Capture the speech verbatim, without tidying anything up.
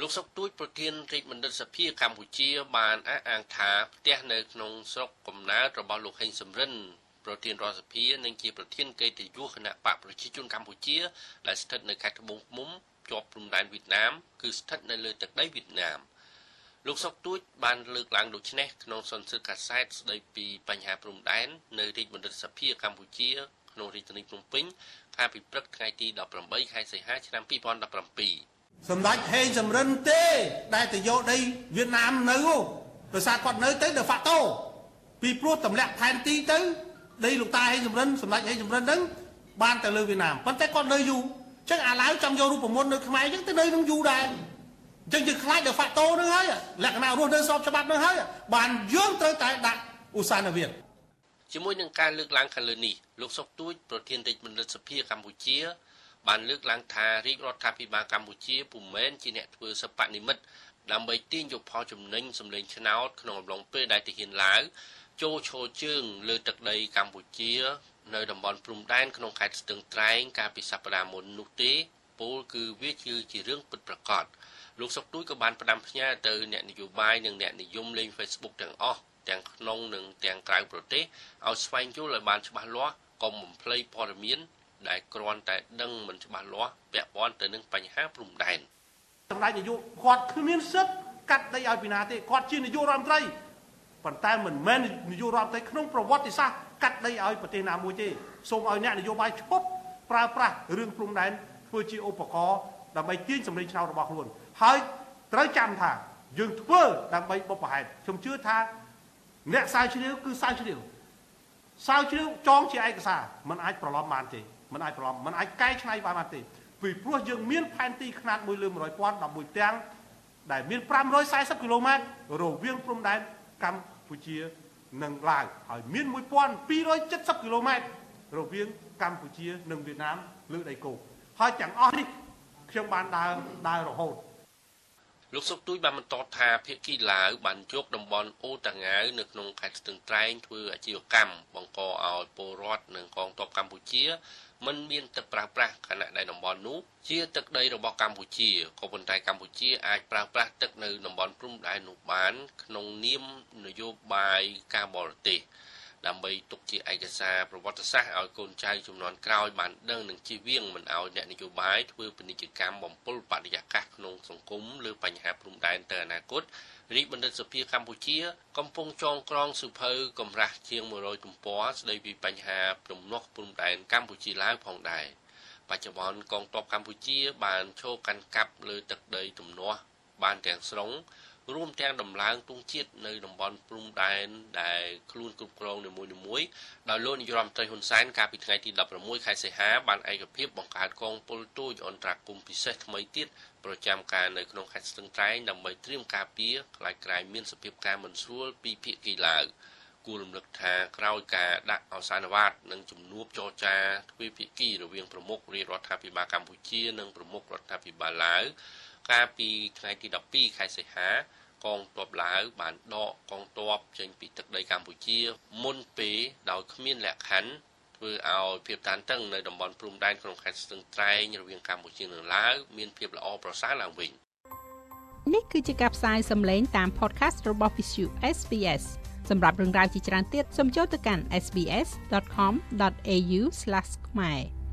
លោកសុកទួយប្រធានរាជមណ្ឌលសភាកម្ពុជាបានអះអាងថាផ្ទះនៅក្នុងស្រុកកំណើតរបស់លោកហេងសំរិនប្រធានរដ្ឋសភានិងជាប្រធានកិត្តិយសគណៈបកប្រជាជនកម្ពុជាដែលស្ថិតនៅខេត្តត្បូងឃ្មុំជាប់ព្រំដែនវៀតណាមគឺស្ថិតនៅលើទឹកដីវៀតណាមលោកសុកទួយបានលើកឡើងដូចនេះក្នុងសន្និសីទកាសែតស្ដីពីបញ្ហាព្រំដែននៅរាជមណ្ឌលសភាកម្ពុជាក្នុងរាជធានីភ្នំពេញកាលពីព្រឹកថ្ងៃទីដប់ប្រាំបីខែសីហាឆ្នាំពីរពាន់ដប់ប្រាំពីរសម្ដេចហេងសំរិនទេដែលទៅយកដីវៀតណាមនៅដោយសារគាត់នៅទៅ de facto ពីព្រោះទម្លាក់ផែនទីទៅដីលោកតាហេងសំរិនសម្ដេចហេងសំរិនហ្នឹងបានទៅលើវៀតណាមប៉ុន្តែគាត់នៅយូរអញ្ចឹងអាឡៅចង់យករូបមន្តនៅខ្មែរអញ្ចឹងទៅនៅនឹងយូរដែរអញ្ចឹងយើងខ្លាច de facto ហ្នឹងហើយលក្ខណៈរស់នៅស្របច្បាប់ហ្នឹងហើយបានយើងត្រូវតែដាក់ឧស្សាហវិទ្យាជាមួយនឹងការលើកឡើងខាងលើនេះលោកសុកទួយប្រធានរាជមណ្ឌលសភាកម្ពុជាបានលើកឡើងថារាជរដ្ឋាភិបាលកម្ពុជាពុំមែនជាអ្នកធ្វើសិប្បនិមិត្តដើម្បីទាញយកផលចំណេញសម្លេងឆ្នោតក្នុងអំឡុងពេលដែលទាហានឡាវចូលឈរជើងលើទឹកដីកម្ពុជានៅតំបន់ព្រំដែនក្នុងខេត្តស្ទឹងត្រែងកាលពីសប្តាហ៍មុននោះទេពលគឺវាគឺជារឿងពិតប្រាកដលោកសុកទួយក៏បានផ្ដាំផ្ញើទៅអ្នកនយោបាយនិងអ្នកនិយមលេង Facebook ទាំងអស់ទាំងក្នុងនិងទាំងក្រៅប្រទេសឲ្យស្វែងយល់ឲ្យបានច្បាស់លាស់កុំបំភ្លៃព័ត៌មានដែលគ្រាន់តែដឹងមិនច្បាស់លាស់ពាក់ព័ន្ធទៅនឹងបញ្ហាព្រំដែនសម្ដេចនាយកគាត់គ្មានសិទ្ធិកាត់ដីឲ្យពីណាទេគាត់ជានាយករដ្ឋមន្ត្រីប៉ុន្តែមិនមែននាយករដ្ឋមន្ត្រីក្នុងប្រវត្តិសាស្ត្រកាត់ដីឲ្យប្រទេសណាមួយទេសូមឲ្យអ្នកនយោបាយឈប់ប្រើប្រាស់រឿងព្រំដែនធ្វើជាឧបករណ៍ដើម្បីទាញសម្លេងឆ្នោតរបស់ខ្លួនហើយត្រូវចាំថាយើងធ្វើដើម្បីបុព្វហេតុខ្ញុំជឿថាអ្នកសាវជ្រាវគឺសាវជ្រាវសាវជ្រាវចងជាឯកសារมันអាចប្រឡំបានទេมันអាចប្រឡំมันអាចកែច្នៃបានទេពីព្រោះយើងមានផែនទីខ្នាតមួយលើមួយរយពាន់ដល់មួយទាំងដែលមានប្រាំរយសែសិបគីឡូម៉ែត្ររវាងព្រំដែនកម្ពុជានិងឡាវហើយមានមួយពាន់ពីររយចិតសិបគីឡូម៉ែត្ររវាងកម្ពុជានិងវៀតណាមលើដីគោកហើយទាំងអស់នេះខ្ញុំបានដើរដើររហូតលោកសុកទួយបានបន្តថាភាគីឡាវបានយកតំបន់អូតាងាវនៅក្នុងខេត្តស្ទឹងត្រែងធ្វើអាជីវកម្មបង្កឲ្យពលរដ្ឋនិងកងទ័ពកម្ពុជាមិនមានទឹកប្រើប្រាស់ខណៈដែលតំបន់នោះជាទឹកដីរបស់កម្ពុជាក៏ប៉ុន្តែកម្ពុជាអាចប្រើប្រាស់ទឹកនៅតំបន់ព្រំដែននោះបានក្នុងនាមនយោបាយការបរទេសដើម្បីទុកជាឯកសារប្រវត្តិសាស្ត្រឲ្យកូនចៅជំនាន់ក្រោយបានដឹងនិងជៀសវាងមិនឲ្យអ្នកនយោបាយធ្វើពាណិជ្ជកម្មបំពុលបរិយាកាសក្នុងសង្គមលើបញ្ហាព្រំដែនទៅអនាគតរាជបណ្ឌិតសភាកម្ពុជាកំពុងចងក្រងសៀវភៅកម្រាស់ជាងមួយរយទំព័រស្ដីពីបញ្ហាទំនាស់ព្រំដែនកម្ពុជាឡាវផងដែរបច្ចុប្បន្នកងទ័ពកម្ពុជាបានឈរកាន់កាប់លើទឹកដីទំនាស់បានទាំងស្រុងរួមទាំងដំឡើងទង់ជាតិនៅតំបន់ព្រំដែនដែលខ្លួនគ្រប់គ្រងនីមួយៗដោយលោកនាយរដ្ឋមន្ត្រីហ៊ុនសែនកាលពីថ្ងៃទីដប់ប្រាំមួយខែសីហាបានឯកភាពបង្កើតកងពលទូចអន្តរាគមន៍ពិសេសថ្មីទៀតប្រចាំការនៅក្នុងខេត្តស្ទឹងត្រែងដើម្បីត្រៀមការពារខ្លាចក្រែងមានសភាពការមិនស្រួលពីភាគីឡាវគួររំលឹកថាក្រោយការដាក់អសានវ៉ាតនិងជំនួបចរចាទ្វេភាគីរវាងប្រមុខរាជរដ្ឋាភិបាលកម្ពុជានិងប្រមុខរដ្ឋាភិបាលឡាវកាលពីថ្ងៃទីដប់ពីរខែសីហាកងទ័ពឡាវបានដកកងទ័ពចេញពីទឹកដីកម្ពុជាមុនពេលដោយគ្មានលក្ខខណ្ឌធ្វើឲ្យភាពតានតឹងនៅតំបន់ព្រំដែនក្នុងខេត្តស្ទឹងត្រែងរវាងកម្ពុជានិងឡាវមានភាពល្អប្រសើរឡើងវិញនេះគឺជាការផ្សាយសម្លេងតាម podcast របស់ Visu เอส บี เอส សម្រាប់រឿងរ៉ាវជាច្រើនទៀតសូមចូលទៅកាន់ เอส บี เอส ដอท คอม ដอท เอ ยู ស្លាស ខ្មែរ